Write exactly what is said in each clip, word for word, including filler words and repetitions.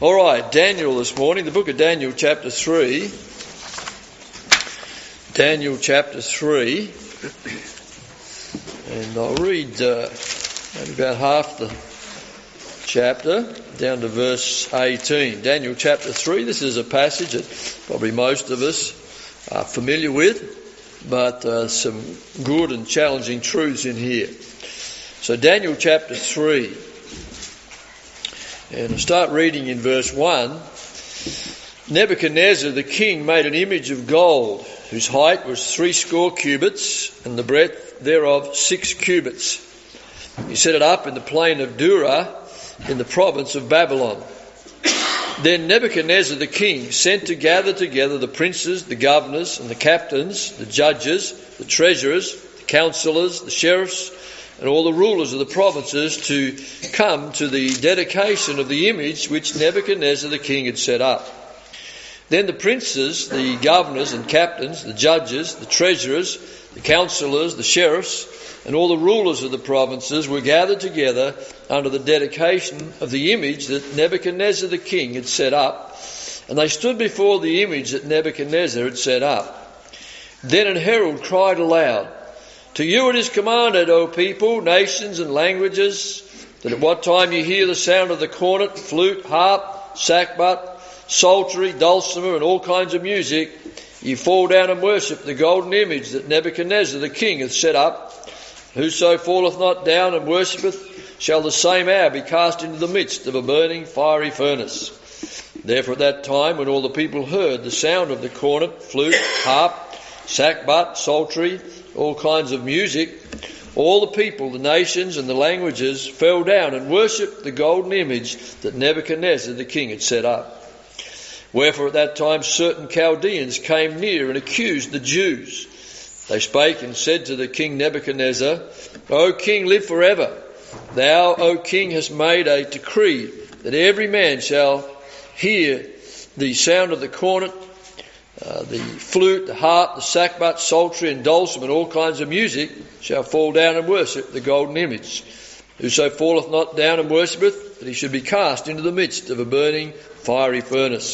All right, Daniel this morning, the book of Daniel chapter three. Daniel chapter three. And I'll read uh, maybe about half the chapter down to verse eighteen. Daniel chapter three. This is a passage that probably most of us are familiar with, but uh, some good and challenging truths in here. So Daniel chapter three. And I'll start reading in verse one. Nebuchadnezzar the king made an image of gold, whose height was three score cubits, and the breadth thereof six cubits. He set it up in the plain of Dura, in the province of Babylon. Then Nebuchadnezzar the king sent to gather together the princes, the governors, and the captains, the judges, the treasurers, the councillors, the sheriffs, and all the rulers of the provinces to come to the dedication of the image which Nebuchadnezzar the king had set up. Then the princes, the governors and captains, the judges, the treasurers, the councillors, the sheriffs, and all the rulers of the provinces were gathered together under the dedication of the image that Nebuchadnezzar the king had set up, and they stood before the image that Nebuchadnezzar had set up. Then an herald cried aloud, "To you it is commanded, O people, nations and languages, that at what time you hear the sound of the cornet, flute, harp, sackbut, psaltery, dulcimer, and all kinds of music, you fall down and worship the golden image that Nebuchadnezzar the king hath set up. Whoso falleth not down and worshippeth shall the same hour be cast into the midst of a burning fiery furnace." Therefore at that time, when all the people heard the sound of the cornet, flute, harp, sackbut, psaltery, all kinds of music, all the people, the nations and the languages fell down and worshipped the golden image that Nebuchadnezzar the king had set up. Wherefore at that time certain Chaldeans came near and accused the Jews. They spake and said to the king Nebuchadnezzar, "O king, live forever. Thou, O king, hast made a decree that every man shall hear the sound of the cornet, uh, the flute, the harp, the sackbut, psaltery, and dulcimer, and all kinds of music, shall fall down and worship the golden image. Whoso falleth not down and worshippeth, that he should be cast into the midst of a burning fiery furnace.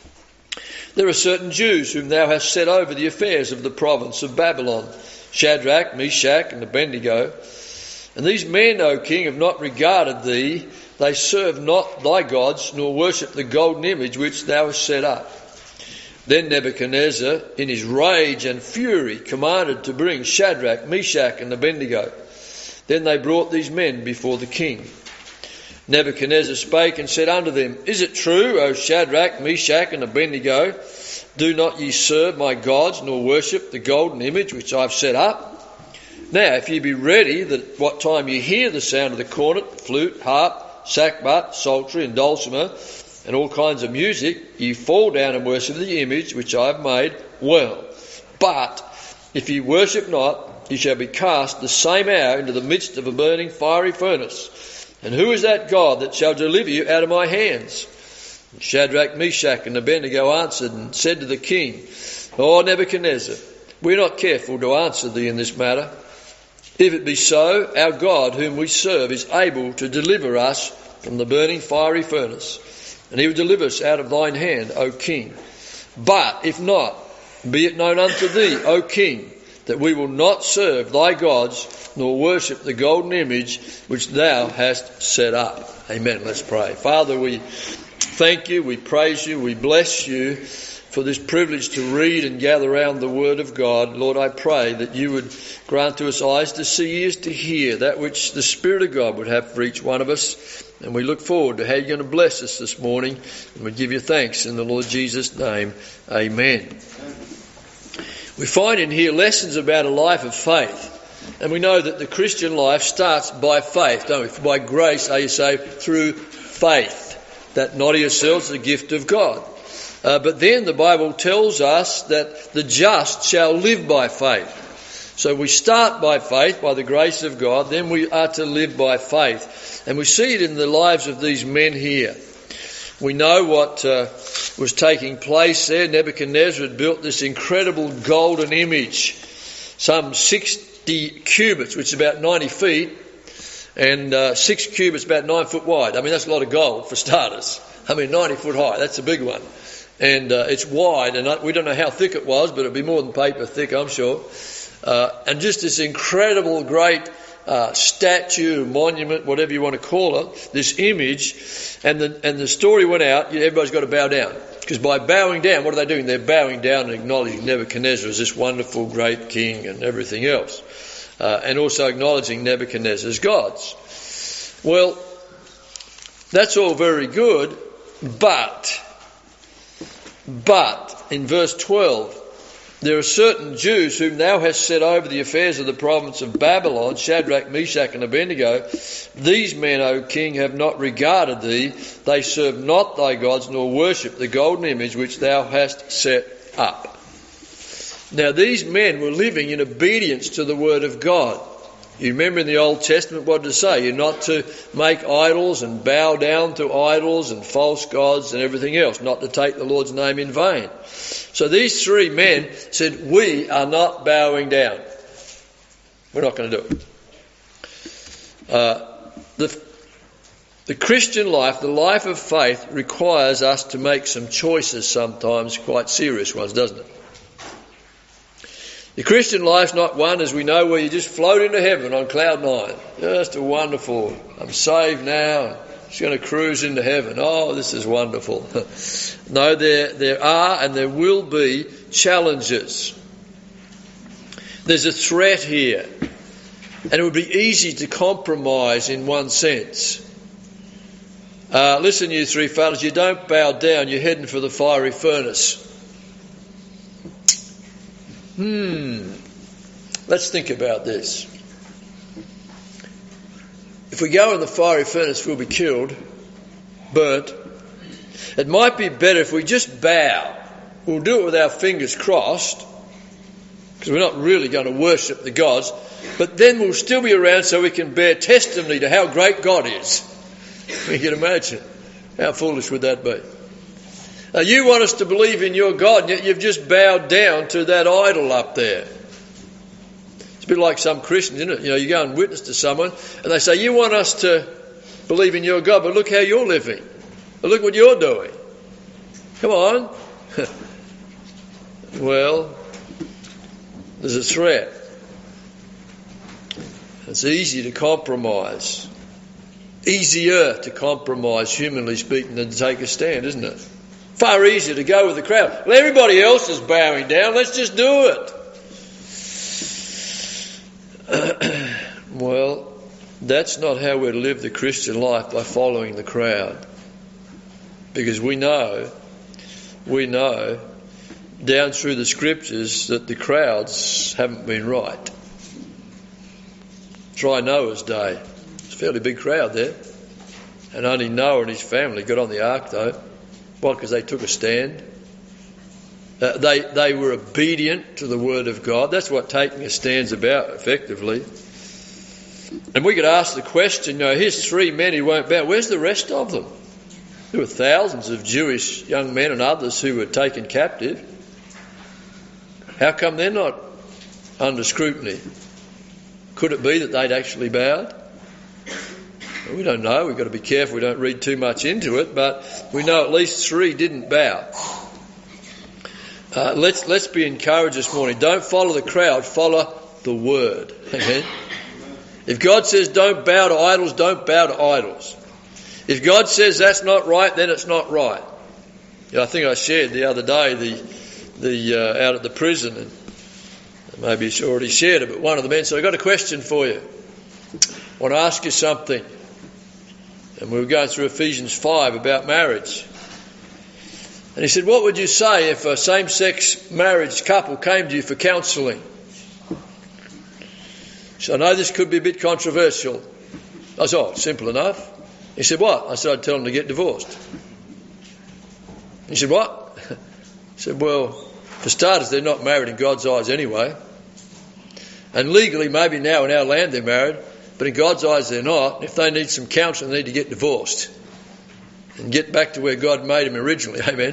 There are certain Jews whom thou hast set over the affairs of the province of Babylon, Shadrach, Meshach, and Abednego. And these men, O king, have not regarded thee. They serve not thy gods, nor worship the golden image which thou hast set up." Then Nebuchadnezzar, in his rage and fury, commanded to bring Shadrach, Meshach, and Abednego. Then they brought these men before the king. Nebuchadnezzar spake and said unto them, "Is it true, O Shadrach, Meshach, and Abednego? Do not ye serve my gods, nor worship the golden image which I have set up? Now, if ye be ready, that at what time ye hear the sound of the cornet, flute, harp, sackbut, psaltery, and dulcimer, and all kinds of music, ye fall down and worship the image which I have made, well. But if ye worship not, ye shall be cast the same hour into the midst of a burning fiery furnace. And who is that God that shall deliver you out of my hands?" And Shadrach, Meshach, and Abednego answered and said to the king, "O Nebuchadnezzar, we are not careful to answer thee in this matter. If it be so, our God whom we serve is able to deliver us from the burning fiery furnace, and he will deliver us out of thine hand, O king. But if not, be it known unto thee, O king, that we will not serve thy gods, nor worship the golden image which thou hast set up." Amen. Let's pray. Father, we thank you, we praise you, we bless you for this privilege to read and gather around the Word of God. Lord, I pray that you would grant to us eyes to see, ears to hear, that which the Spirit of God would have for each one of us. And we look forward to how you're going to bless us this morning. And we give you thanks in the Lord Jesus' name. Amen. We find in here lessons about a life of faith. And we know that the Christian life starts by faith, don't we? By grace are you saved through faith. That not of yourselves is the gift of God. Uh, but then the Bible tells us that the just shall live by faith. So we start by faith, by the grace of God, then we are to live by faith. And we see it in the lives of these men here. We know what uh, was taking place there. Nebuchadnezzar had built this incredible golden image, some sixty cubits, which is about ninety feet, and uh, six cubits, about nine foot wide. I mean, that's a lot of gold for starters. I mean, ninety foot high, that's a big one. And uh, it's wide, and we don't know how thick it was, but it'd be more than paper thick, I'm sure. Uh, and just this incredible, great uh, statue, monument, whatever you want to call it, this image. And the, and the story went out, everybody's got to bow down. Because by bowing down, what are they doing? They're bowing down and acknowledging Nebuchadnezzar as this wonderful, great king and everything else. Uh, and also acknowledging Nebuchadnezzar as gods. Well, that's all very good, but... But, in verse twelve, there are certain Jews whom thou hast set over the affairs of the province of Babylon, Shadrach, Meshach, and Abednego. These men, O king, have not regarded thee. They serve not thy gods, nor worship the golden image which thou hast set up. Now, these men were living in obedience to the word of God. You remember in the Old Testament what did it say? You're not to make idols and bow down to idols and false gods and everything else, not to take the Lord's name in vain. So these three men said, we are not bowing down. We're not going to do it. Uh, the, the Christian life, the life of faith, requires us to make some choices sometimes, quite serious ones, doesn't it? The Christian life's not one, as we know, where you just float into heaven on cloud nine. Just a wonderful, I'm saved now, just going to cruise into heaven. Oh, this is wonderful. No, there, there are and there will be challenges. There's a threat here. And it would be easy to compromise in one sense. Uh, listen, you three fellas, you don't bow down, you're heading for the fiery furnace. Hmm, let's think about this. If we go in the fiery furnace, we'll be killed, burnt. It might be better if we just bow. We'll do it with our fingers crossed, because we're not really going to worship the gods, but then we'll still be around so we can bear testimony to how great God is. You can imagine. How foolish would that be? Now, you want us to believe in your God, and yet you've just bowed down to that idol up there. It's a bit like some Christians, isn't it? You know, you go and witness to someone, and they say, you want us to believe in your God, but look how you're living. But look what you're doing. Come on. Well, there's a threat. It's easy to compromise. Easier to compromise, humanly speaking, than to take a stand, isn't it? Far easier to go with the crowd. Well, everybody else is bowing down. Let's just do it. Well, that's not how we're to live the Christian life, by following the crowd. Because we know, we know down through the scriptures that the crowds haven't been right. Try Noah's day. It's a fairly big crowd there. And only Noah and his family got on the ark though. Why? Because they took a stand. Uh, they they were obedient to the word of God. That's what taking a stand's about, effectively. And we could ask the question, you know, here's three men who won't bow. Where's the rest of them? There were thousands of Jewish young men and others who were taken captive. How come they're not under scrutiny? Could it be that they'd actually bowed? Well, we don't know. We've got to be careful we don't read too much into it, but we know at least three didn't bow. Uh, let's let's be encouraged this morning. Don't follow the crowd, follow the word. Amen. If God says don't bow to idols, don't bow to idols. If God says that's not right, then it's not right. Yeah, I think I shared the other day the the uh, out at the prison, and maybe it's already shared it, but one of the men said, I've got a question for you. I want to ask you something. And we were going through Ephesians five about marriage. And he said, what would you say if a same-sex marriage couple came to you for counselling? So I know this could be a bit controversial. I said, oh, simple enough. He said, what? I said, I'd tell them to get divorced. He said, what? I said, well, for starters, they're not married in God's eyes anyway. And legally, maybe now in our land they're married, but in God's eyes they're not. If they need some counselling, they need to get divorced and get back to where God made them originally. Amen.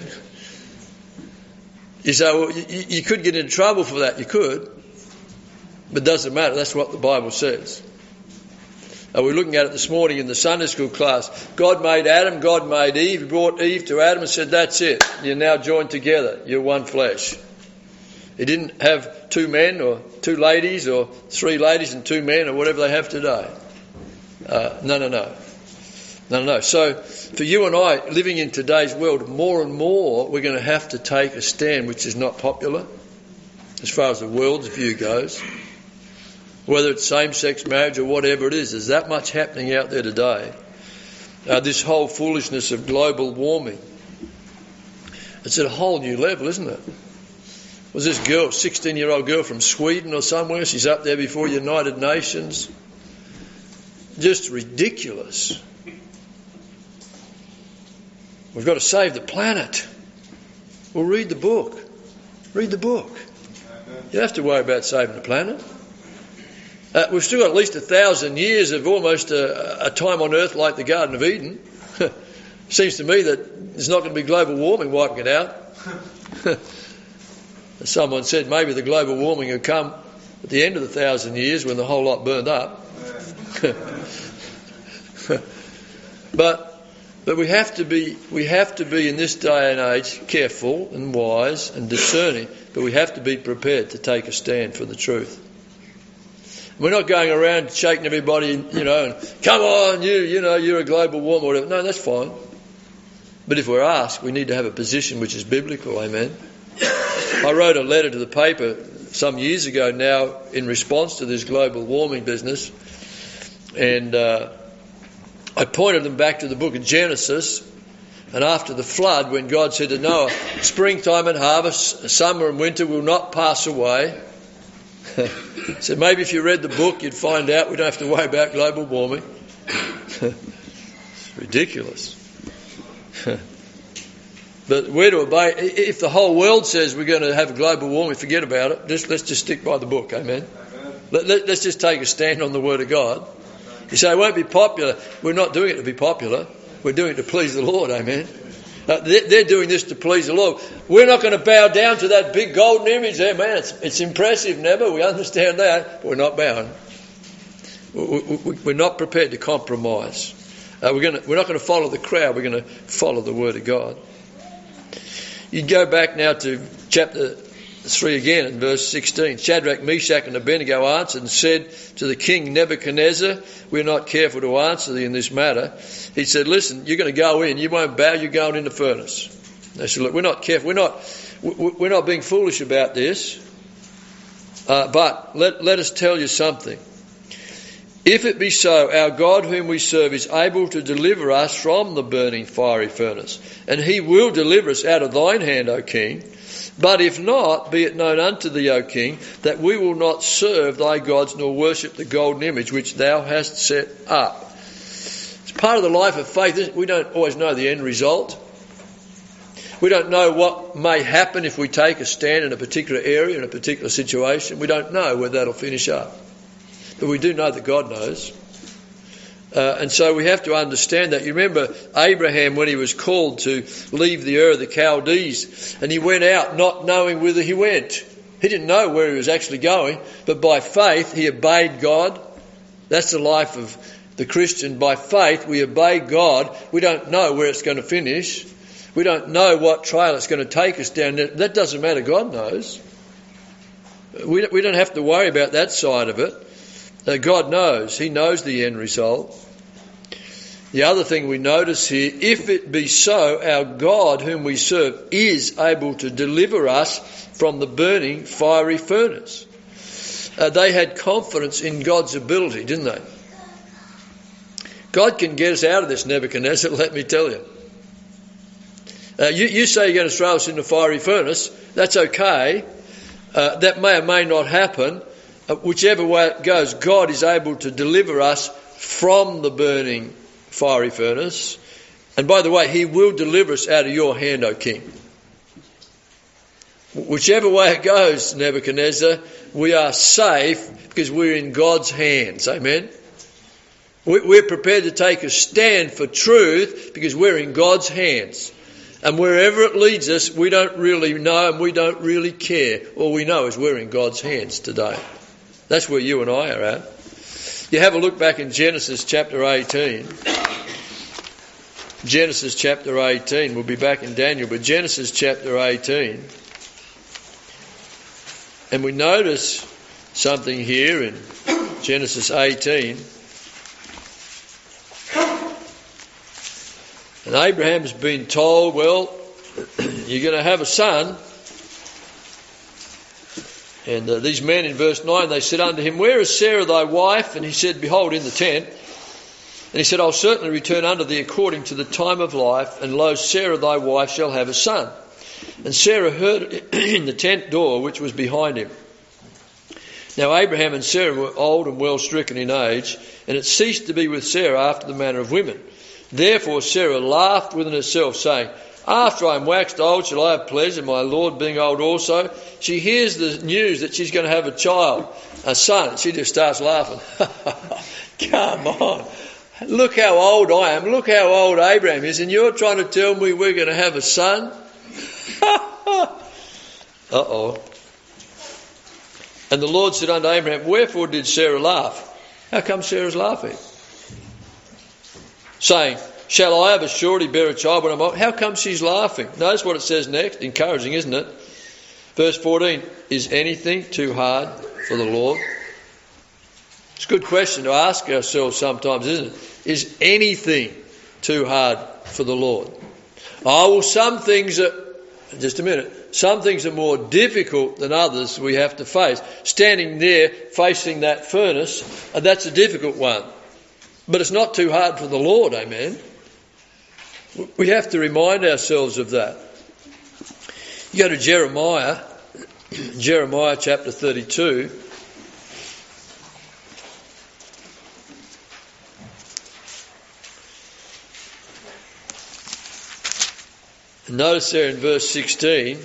You say, well, you, you could get into trouble for that. You could. But it doesn't matter. That's what the Bible says. Uh, we were looking at it this morning in the Sunday school class. God made Adam, God made Eve. He brought Eve to Adam and said, that's it. You're now joined together. You're one flesh. He didn't have two men or two ladies or three ladies and two men or whatever they have today. Uh, no, no, no. No, no, no. So for you and I, living in today's world, more and more we're going to have to take a stand which is not popular as far as the world's view goes. Whether it's same-sex marriage or whatever it is, there's that much happening out there today. Uh, this whole foolishness of global warming. It's at a whole new level, isn't it? Was this girl, sixteen-year-old girl from Sweden or somewhere? She's up there before United Nations. Just ridiculous. We've got to save the planet. Well, read the book. Read the book. You don't have to worry about saving the planet. Uh, we've still got at least a thousand years of almost a, a time on earth like the Garden of Eden. Seems to me that there's not going to be global warming wiping it out. Someone said maybe the global warming will come at the end of the thousand years when the whole lot burned up. but but we have to be we have to be in this day and age careful and wise and discerning, but we have to be prepared to take a stand for the truth. We're not going around shaking everybody, you know, and come on, you, you know, you're a global warmer or whatever. No, that's fine. But if we're asked, we need to have a position which is biblical, amen. I wrote a letter to the paper some years ago now in response to this global warming business, and uh, I pointed them back to the book of Genesis, and after the flood, when God said to Noah, springtime and harvest, summer and winter will not pass away. So maybe if you read the book, you'd find out we don't have to worry about global warming. It's ridiculous. But we're to obey. If the whole world says we're going to have global warming, forget about it. Just, let's just stick by the book, amen? Let, let, let's just take a stand on the Word of God. You say it won't be popular. We're not doing it to be popular. We're doing it to please the Lord, amen? Uh, they're, they're doing this to please the Lord. We're not going to bow down to that big golden image there, man. It's, it's impressive, never. We understand that, but we're not bowing. We, we, we're not prepared to compromise. Uh, we're, going to, we're not going to follow the crowd. We're going to follow the Word of God. You go back now to chapter three again in verse sixteen. Shadrach, Meshach and Abednego answered and said to the king Nebuchadnezzar, we're not careful to answer thee in this matter. He said, listen, you're going to go in. You won't bow. You're going in the furnace. They said, look, we're not careful. We're not, we're not being foolish about this. Uh, but let, let us tell you something. If it be so, our God whom we serve is able to deliver us from the burning fiery furnace, and he will deliver us out of thine hand, O king. But if not, be it known unto thee, O king, that we will not serve thy gods nor worship the golden image which thou hast set up. It's part of the life of faith. We don't always know the end result. We don't know what may happen if we take a stand in a particular area, in a particular situation. We don't know where that'll finish up. But we do know that God knows. Uh, and so we have to understand that. You remember Abraham when he was called to leave the Ur of the Chaldees, and he went out not knowing whither he went. He didn't know where he was actually going, but by faith he obeyed God. That's the life of the Christian. By faith we obey God. We don't know where it's going to finish. We don't know what trail it's going to take us down. That doesn't matter. God knows. We, we don't have to worry about that side of it. Uh, God knows. He knows the end result. The other thing we notice here, if it be so, our God whom we serve is able to deliver us from the burning fiery furnace. Uh, they had confidence in God's ability, didn't they? God can get us out of this, Nebuchadnezzar, let me tell you. Uh, you, you say you're going to throw us in the fiery furnace. That's okay. Uh, that may or may not happen. Uh, whichever way it goes, God is able to deliver us from the burning fiery furnace. And by the way, he will deliver us out of your hand, O king. Whichever way it goes, Nebuchadnezzar, we are safe because we're in God's hands. Amen? We're prepared to take a stand for truth because we're in God's hands. And wherever it leads us, we don't really know and we don't really care. All we know is we're in God's hands today. That's where you and I are at. you have a look back in Genesis chapter eighteen, Genesis chapter eighteen, we'll be back in Daniel, but Genesis chapter eighteen, and we notice something here in Genesis eighteen. And Abraham's been told, well, you're going to have a son. And uh, these men in verse nine, they said unto him, where is Sarah thy wife? And he said, behold, in the tent. And he said, I'll certainly return unto thee according to the time of life, and lo, Sarah thy wife shall have a son. And Sarah heard it in the tent door which was behind him. Now Abraham and Sarah were old and well stricken in age, and it ceased to be with Sarah after the manner of women. Therefore Sarah laughed within herself, saying, after I am waxed old shall I have pleasure, my Lord being old also. She hears the news that she's going to have a child, a son, and she just starts laughing. Come on. Look how old I am. Look how old Abraham is, and you're trying to tell me we're going to have a son? Uh-oh. And the Lord said unto Abraham, wherefore did Sarah laugh? How come Sarah's laughing? Saying, shall I of a surety bear a child when I'm old? How come she's laughing? Notice what it says next. Encouraging, isn't it? Verse fourteen, is anything too hard for the Lord? It's a good question to ask ourselves sometimes, isn't it? Is anything too hard for the Lord? Oh, well, some things are, just a minute, some things are more difficult than others we have to face. Standing there facing that furnace, that's a difficult one. But it's not too hard for the Lord, amen? We have to remind ourselves of that. You go to Jeremiah, Jeremiah chapter thirty-two. And notice there in verse sixteen,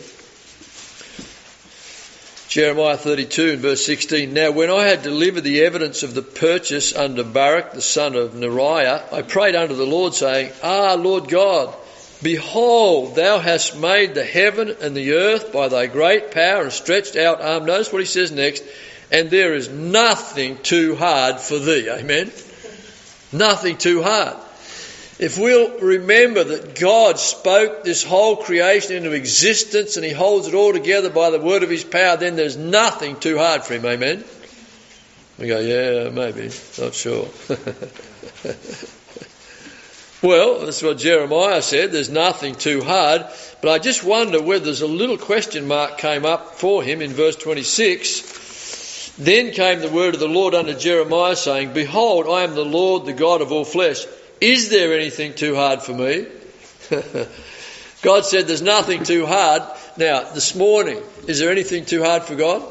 Jeremiah thirty-two and verse sixteen, now when I had delivered the evidence of the purchase unto Baruch the son of Neriah, I prayed unto the Lord, saying, ah, Lord God, behold, thou hast made the heaven and the earth by thy great power and stretched out arm. Notice what he says next, and there is nothing too hard for thee. Amen? Nothing too hard. If we'll remember that God spoke this whole creation into existence and he holds it all together by the word of his power, then there's nothing too hard for him. Amen? We go, yeah, maybe. Not sure. Well, that's what Jeremiah said. There's nothing too hard. But I just wonder whether there's a little question mark came up for him in verse twenty-six. Then came the word of the Lord unto Jeremiah, saying, behold, I am the Lord, the God of all flesh. Is there anything too hard for me? God said there's nothing too hard. Now, this morning, is there anything too hard for God?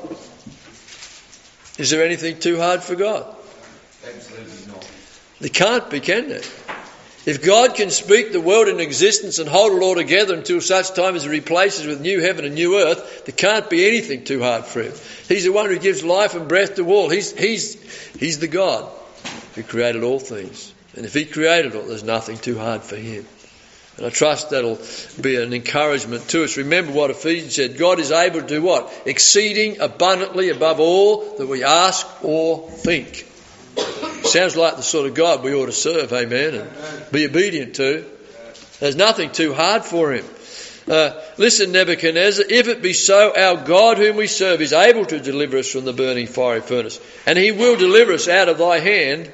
Is there anything too hard for God? Absolutely not. There can't be, can there? If God can speak the world into existence and hold it all together until such time as he replaces with new heaven and new earth, there can't be anything too hard for him. He's the one who gives life and breath to all. He's, he's, he's the God who created all things. And if he created it, there's nothing too hard for him. And I trust that'll be an encouragement to us. Remember what Ephesians said. God is able to do what? Exceeding abundantly above all that we ask or think. Sounds like the sort of God we ought to serve, amen, and be obedient to. There's nothing too hard for him. Uh, listen, Nebuchadnezzar, if it be so, our God whom we serve is able to deliver us from the burning fiery furnace. And he will deliver us out of thy hand.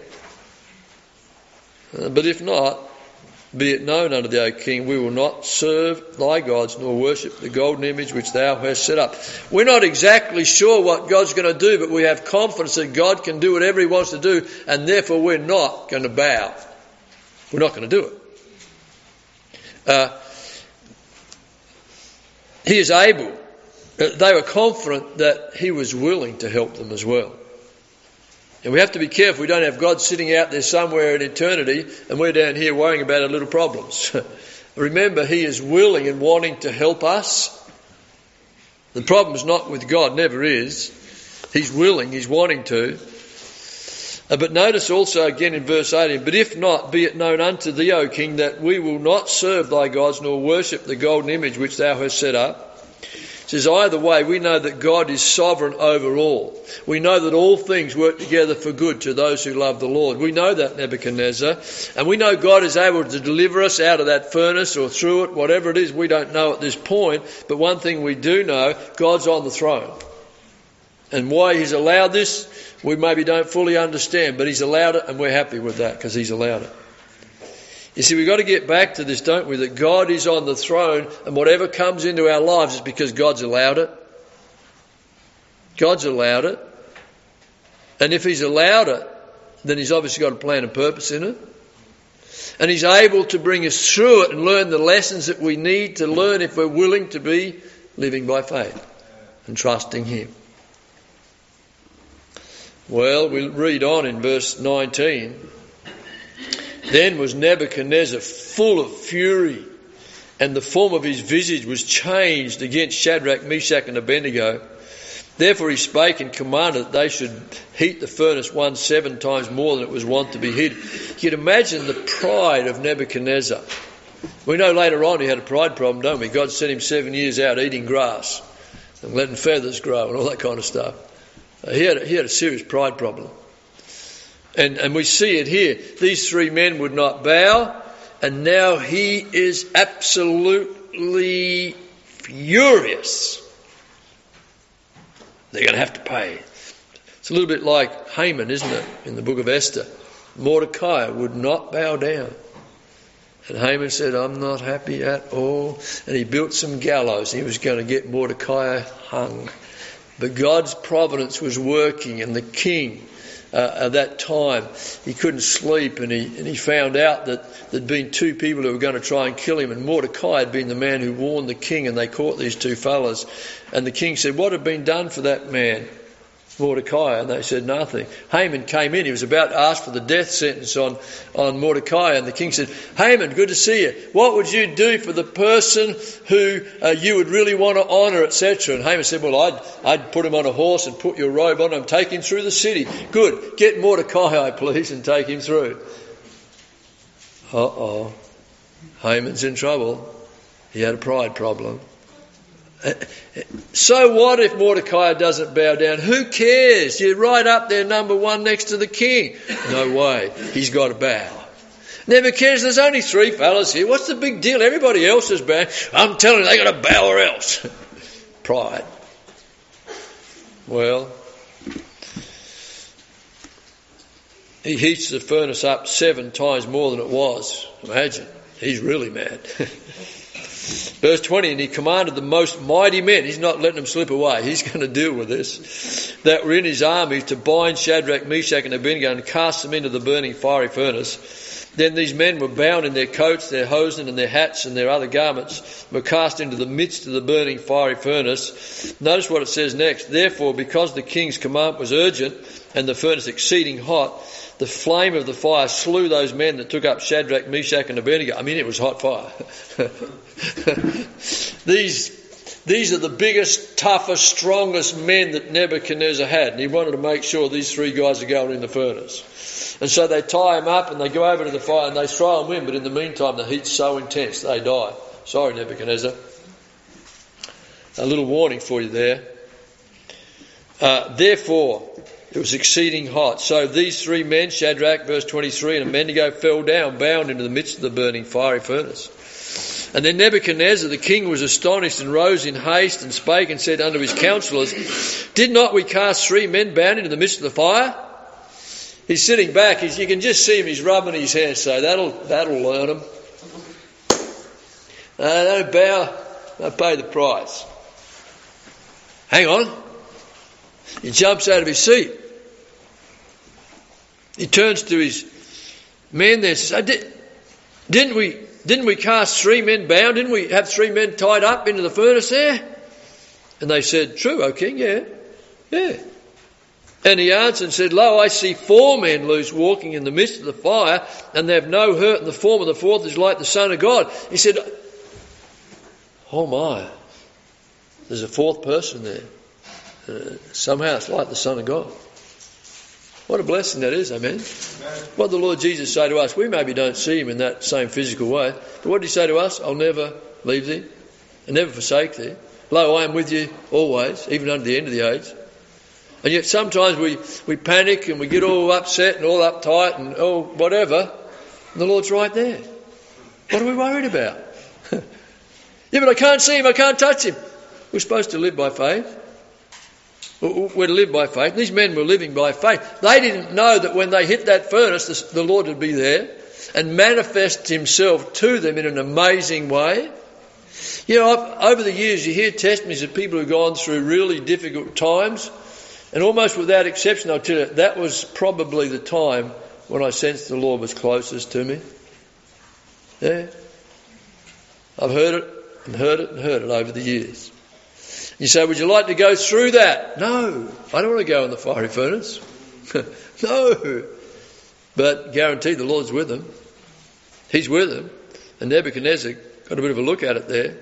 Uh, but if not, be it known unto thee, O king, we will not serve thy gods nor worship the golden image which thou hast set up. We're not exactly sure what God's going to do, but we have confidence that God can do whatever he wants to do, and therefore we're not going to bow. We're not going to do it. Uh, he is able. Uh, they were confident that he was willing to help them as well. And we have to be careful we don't have God sitting out there somewhere in eternity and we're down here worrying about our little problems. Remember, he is willing and wanting to help us. The problem is not with God, never is. He's willing, he's wanting to. Uh, but notice also again in verse eighteen, but if not, be it known unto thee, O king, that we will not serve thy gods nor worship the golden image which thou hast set up. It says, either way, we know that God is sovereign over all. We know that all things work together for good to those who love the Lord. We know that, Nebuchadnezzar. And we know God is able to deliver us out of that furnace or through it, whatever it is, we don't know at this point. But one thing we do know, God's on the throne. And why he's allowed this, we maybe don't fully understand, but he's allowed it and we're happy with that because he's allowed it. You see, we've got to get back to this, don't we, that God is on the throne and whatever comes into our lives is because God's allowed it. God's allowed it. And if he's allowed it, then he's obviously got a plan and purpose in it. And he's able to bring us through it and learn the lessons that we need to learn if we're willing to be living by faith and trusting him. Well, we'll read on in verse nineteen. Then was Nebuchadnezzar full of fury, and the form of his visage was changed against Shadrach, Meshach and Abednego. Therefore he spake and commanded that they should heat the furnace one seven times more than it was wont to be heated. You can imagine the pride of Nebuchadnezzar. We know later on he had a pride problem, don't we? God sent him seven years out eating grass and letting feathers grow and all that kind of stuff. He had a, he had a serious pride problem. And, and we see it here. These three men would not bow, and now he is absolutely furious. They're going to have to pay. It's a little bit like Haman, isn't it, in the book of Esther. Mordecai would not bow down. And Haman said, I'm not happy at all. And he built some gallows. He was going to get Mordecai hung. But God's providence was working, and the king uh, at that time, he couldn't sleep, and he and he found out that there'd been two people who were going to try and kill him, and Mordecai had been the man who warned the king, and they caught these two fellas. And the king said, what had been done for that man, Mordecai? And they said nothing. Haman came in. He was about to ask for the death sentence on, on Mordecai. And the king said, Haman, good to see you. What would you do for the person who uh, you would really want to honour, et cetera? And Haman said, well, I'd, I'd put him on a horse and put your robe on him and take him through the city. Good. Get Mordecai, please, and take him through. Uh-oh. Haman's in trouble. He had a pride problem. So what if Mordecai doesn't bow down? Who cares? You're right up there, number one, next to the king. No way. He's got to bow. Nebuchadnezzar, there's only three fellas here. What's the big deal? Everybody else is bowing. I'm telling you, they got to bow or else. Pride. Well, he heats the furnace up seven times more than it was. Imagine. He's really mad. Verse twenty, and he commanded the most mighty men, he's not letting them slip away, he's going to deal with this, that were in his army to bind Shadrach, Meshach and Abednego and cast them into the burning fiery furnace. Then these men were bound in their coats, their hosen and their hats and their other garments were cast into the midst of the burning fiery furnace. Notice what it says next. Therefore, because the king's command was urgent and the furnace exceeding hot, the flame of the fire slew those men that took up Shadrach, Meshach and Abednego. I mean, it was hot fire. These, these are the biggest, toughest, strongest men that Nebuchadnezzar had. And he wanted to make sure these three guys are going in the furnace. And so they tie them up and they go over to the fire and they throw them in. But in the meantime, the heat's so intense, they die. Sorry, Nebuchadnezzar. A little warning for you there. Uh, therefore, it was exceeding hot. So these three men, Shadrach, verse twenty-three, and Abednego fell down, bound into the midst of the burning fiery furnace. And then Nebuchadnezzar, the king, was astonished and rose in haste and spake and said unto his counsellors, did not we cast three men bound into the midst of the fire? He's sitting back. He's, you can just see him. He's rubbing his hands. So that'll that'll learn him. Uh, don't bow. Don't pay the price. Hang on. He jumps out of his seat. He turns to his men there and says, oh, did, didn't we didn't we cast three men bound? Didn't we have three men tied up into the furnace there? And they said, true, O king, yeah, yeah. And he answered and said, lo, I see four men loose walking in the midst of the fire, and they have no hurt, and the form of the fourth is like the Son of God. He said, oh my, there's a fourth person there. Uh, somehow it's like the Son of God. What a blessing that is, amen? Amen. What did the Lord Jesus say to us? We maybe don't see him in that same physical way, but what did he say to us? I'll never leave thee and never forsake thee. Lo, I am with you always, even unto the end of the age. And yet sometimes we, we panic and we get all upset and all uptight and oh whatever, and the Lord's right there. What are we worried about? Yeah, but I can't see him, I can't touch him. We're supposed to live by faith. We're to live by faith. These men were living by faith. They didn't know that when they hit that furnace, the Lord would be there and manifest himself to them in an amazing way. You know, over the years you hear testimonies of people who've gone through really difficult times, and almost without exception I'll tell you, that was probably the time when I sensed the Lord was closest to me. Yeah. I've heard it and heard it and heard it over the years. You say, would you like to go through that? No, I don't want to go in the fiery furnace. No. But guaranteed the Lord's with them. He's with them. And Nebuchadnezzar got a bit of a look at it there.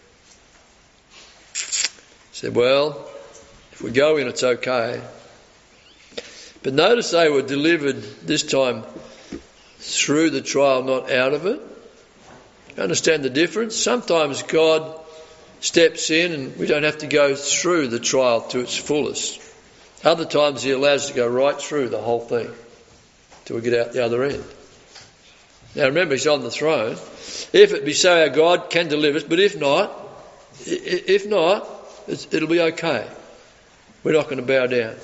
Said, well, if we go in, it's okay. But notice they were delivered this time through the trial, not out of it. You understand the difference? Sometimes God steps in and we don't have to go through the trial to its fullest. Other times he allows us to go right through the whole thing till we get out the other end. Now remember, he's on the throne. If it be so, our God can deliver us, but if not, if not, it'll be okay. We're not going to bow down.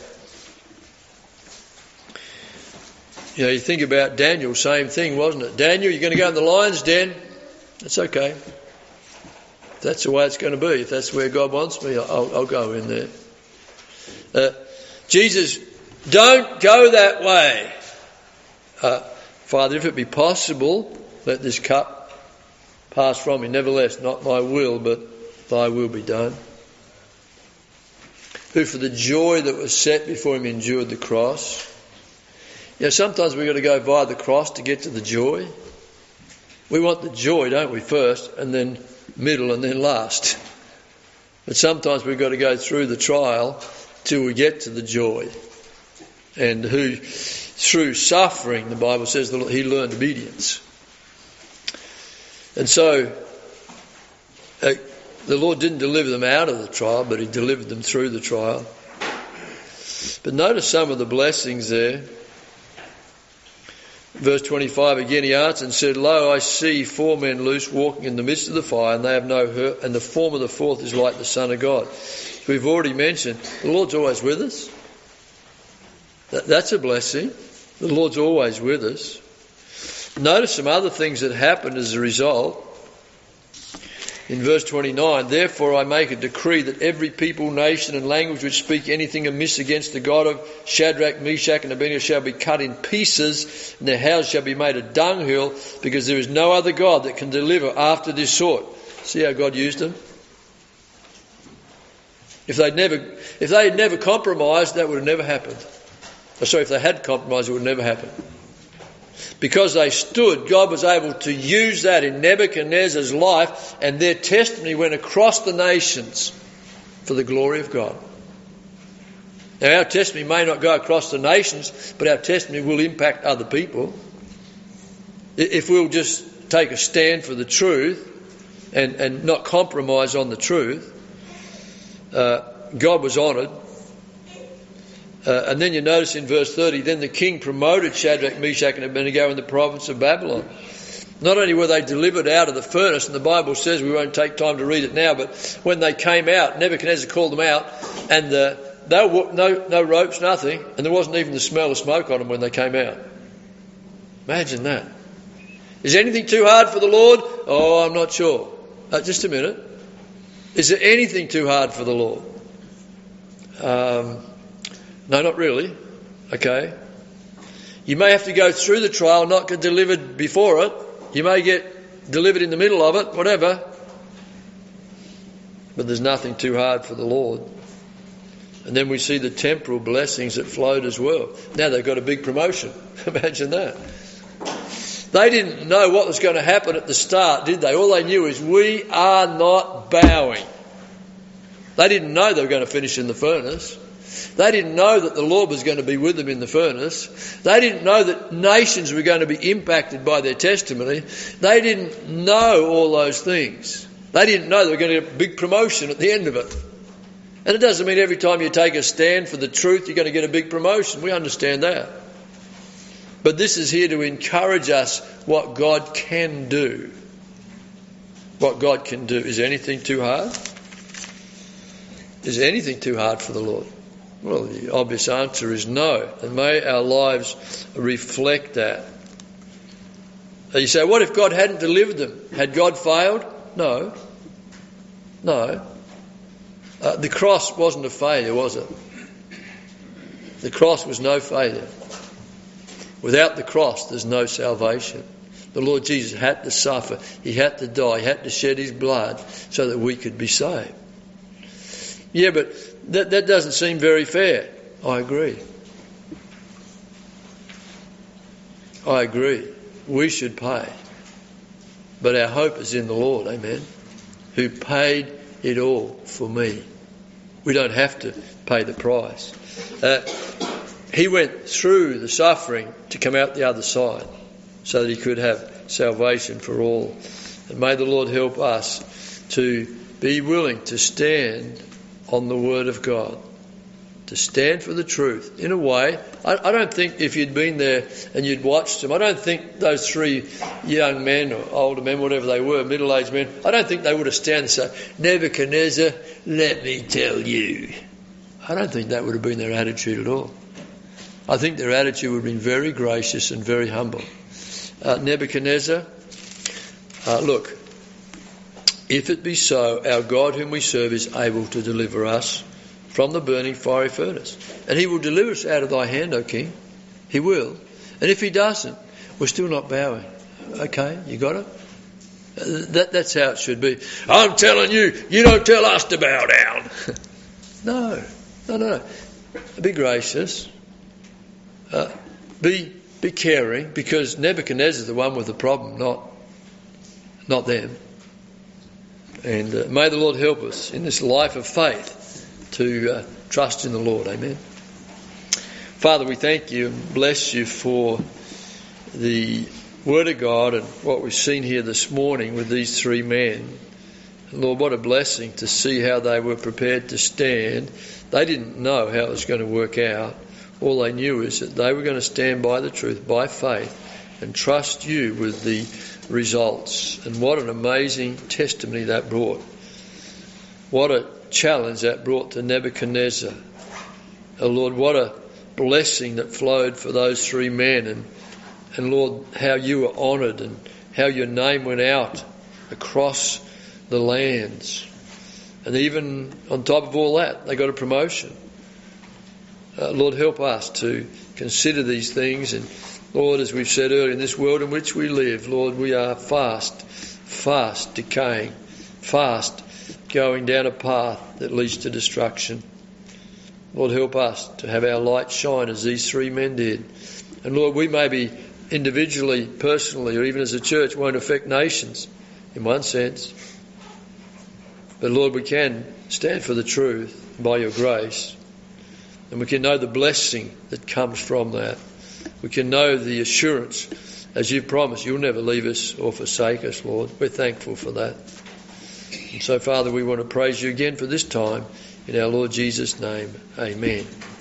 You know, you think about Daniel, same thing, wasn't it? Daniel, you're going to go in the lion's den? That's okay. If that's the way it's going to be, if that's where God wants me, I'll, I'll go in there. Uh, Jesus, don't go that way. Uh, Father, if it be possible, let this cup pass from me. Nevertheless, not my will, but thy will be done. Who for the joy that was set before him endured the cross. You know, sometimes we've got to go via the cross to get to the joy. We want the joy, don't we, first, and then middle, and then last. But sometimes we've got to go through the trial till we get to the joy. And who, through suffering, the Bible says that he learned obedience. And so, uh, the Lord didn't deliver them out of the trial, but he delivered them through the trial. But notice some of the blessings there. Verse twenty-five, again he answered and said, Lo, I see four men loose walking in the midst of the fire, and they have no hurt, and the form of the fourth is like the Son of God. We've already mentioned, the Lord's always with us. That, that's a blessing. The Lord's always with us. Notice some other things that happened as a result. In verse twenty-nine, therefore I make a decree that every people, nation and language which speak anything amiss against the God of Shadrach, Meshach and Abednego shall be cut in pieces, and their house shall be made a dunghill, because there is no other God that can deliver after this sort. See how God used them? If they'd never, if they had never compromised, that would have never happened. Oh, sorry, if they had compromised, it would have never happened. Because they stood, God was able to use that in Nebuchadnezzar's life, and their testimony went across the nations for the glory of God. Now our testimony may not go across the nations, but our testimony will impact other people. If we'll just take a stand for the truth and, and not compromise on the truth, uh, God was honoured. Uh, and then you notice in verse thirty, then the king promoted Shadrach, Meshach and Abednego in the province of Babylon. Not only were they delivered out of the furnace, and the Bible says, we won't take time to read it now, but when they came out, Nebuchadnezzar called them out, and uh, they were, no, no ropes, nothing, and there wasn't even the smell of smoke on them when they came out. Imagine that. Is anything too hard for the Lord? Oh, I'm not sure. Uh, just a minute. Is there anything too hard for the Lord? Um... No, not really. Okay. You may have to go through the trial, not get delivered before it. You may get delivered in the middle of it, whatever. But there's nothing too hard for the Lord. And then we see the temporal blessings that flowed as well. Now they've got a big promotion. Imagine that. They didn't know what was going to happen at the start, did they? All they knew is, we are not bowing. They didn't know they were going to finish in the furnace. They didn't know that the Lord was going to be with them in the furnace. They didn't know that nations were going to be impacted by their testimony. They didn't know all those things. They didn't know they were going to get a big promotion at the end of it. And it doesn't mean every time you take a stand for the truth you're going to get a big promotion. We understand that. But this is here to encourage us what God can do. What God can do. Is anything too hard? Is anything too hard for the Lord? Well, the obvious answer is no. And may our lives reflect that. You say, what if God hadn't delivered them? Had God failed? No. No. Uh, the cross wasn't a failure, was it? The cross was no failure. Without the cross, there's no salvation. The Lord Jesus had to suffer. He had to die. He had to shed his blood so that we could be saved. Yeah, but that, that doesn't seem very fair. I agree. I agree. We should pay. But our hope is in the Lord, amen, who paid it all for me. We don't have to pay the price. Uh, he went through the suffering to come out the other side so that he could have salvation for all. And may the Lord help us to be willing to stand on the Word of God, to stand for the truth. In a way, I, I don't think if you'd been there and you'd watched them, I don't think those three young men or older men, whatever they were, middle-aged men, I don't think they would have stand and said, Nebuchadnezzar, let me tell you. I don't think that would have been their attitude at all. I think their attitude would have been very gracious and very humble. Uh, Nebuchadnezzar, uh, look, if it be so, our God whom we serve is able to deliver us from the burning fiery furnace. And he will deliver us out of thy hand, O king. He will. And if he doesn't, we're still not bowing. Okay, you got it? That, that's how it should be. I'm telling you, you don't tell us to bow down. no, no, no. Be gracious. Uh, be be caring, because Nebuchadnezzar is the one with the problem, not, not them. And uh, may the Lord help us in this life of faith to uh, trust in the Lord. Amen. Father, we thank you and bless you for the Word of God and what we've seen here this morning with these three men. Lord, what a blessing to see how they were prepared to stand. They didn't know how it was going to work out. All they knew is that they were going to stand by the truth, by faith, and trust you with the results. And what an amazing testimony that brought. What a challenge that brought to Nebuchadnezzar. Oh Lord, what a blessing that flowed for those three men. And, and Lord, how you were honoured and how your name went out across the lands. And even on top of all that, they got a promotion. Uh, Lord, help us to consider these things. And Lord, as we've said earlier, in this world in which we live, Lord, we are fast, fast decaying, fast going down a path that leads to destruction. Lord, help us to have our light shine as these three men did. And Lord, we maybe individually, personally, or even as a church won't affect nations in one sense. But Lord, we can stand for the truth by your grace. And we can know the blessing that comes from that. We can know the assurance, as you promised, you'll never leave us or forsake us, Lord. We're thankful for that. And so, Father, we want to praise you again for this time. In our Lord Jesus' name, amen.